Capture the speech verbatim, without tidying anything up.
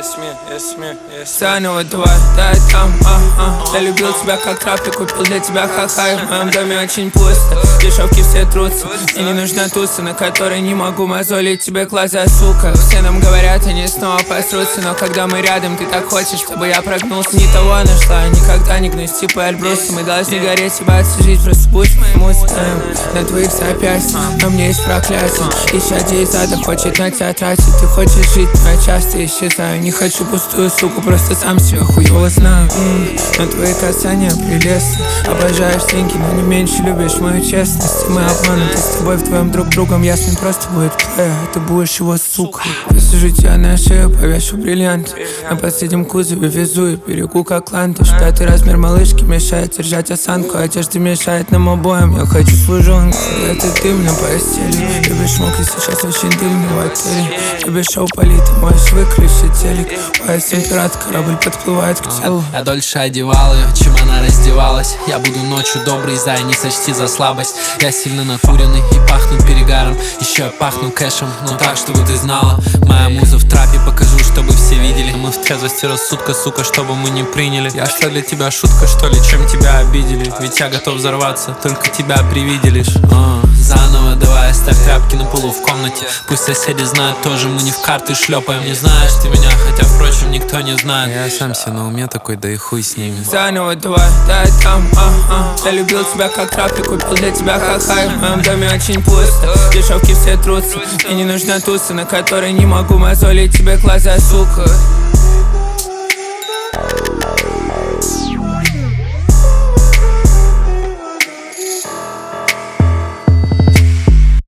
Заново давай, дай там, а, а. Я любил тебя как трап и купил для тебя ха-хай. В моем доме очень пусто, дешевки все трутся. Мне не нужна туса, на которой не могу мозолить тебе глаза, сука. Все нам говорят, они снова посрутся, но когда мы рядом, ты так хочешь, чтобы я прогнулся. Не того нашла, никогда не гнусь, типа Эльбруса. Мы должны гореть, ебаться, жить, просто будь моим музыком. На твоих запястьях, на мне есть проклятие. Исходя из ада, хочет на тебя тратить. Ты хочешь жить, но я часто исчезаю. Не хочу пустую суку, просто сам себя хуёво знаю. М-м, но твои касания прелестны. Обожаешь деньги, но не меньше любишь мою честность. Мы обмануты с тобой вдвоем друг другом. Ясный просто будет плея, а ты будешь его сука. Посажу тебя на шею, повешу бриллиант. На последнем кузове везу и берегу как лантыш. Пятый размер малышки мешает держать осанку. Одежда мешает нам обоим, я хочу свою жонку. Это ты мне постели. Любишь мокрый, сейчас очень дымный в отеле. Любишь шоу политы, можешь выключить телек. Моя температура, корабль подплывает к телу. Я дольше одевал ее, чем она раздевалась. Я буду ночью добрый, зай, не сочти за слабость. Я сильно накуренный и пахну перегаром. Еще я пахну кэшем, но так, чтобы ты знала. Моя муза в трапе, покажу, чтобы все видели. Мы в трезвости рассудка, сука, чтобы мы не приняли. Я что, для тебя шутка, что ли, чем тебя обидели? Ведь я готов взорваться, только тебя при виде лишь. а, Заново давай, оставь тряпки на полу в комнате. Пусть соседи знают тоже, мы не в карты шлепаем. Не знаешь ты меня, хотя, впрочем, никто не знает. Я сам себе на уме такой, да и хуй с ними. Заново давай, дай там, а, а. Я любил тебя как трап и купил для тебя ха-хай. В моем доме очень пусто, дешевки все трутся. Мне не нужна туса, на которой не могу мозолить тебе глаза, сука.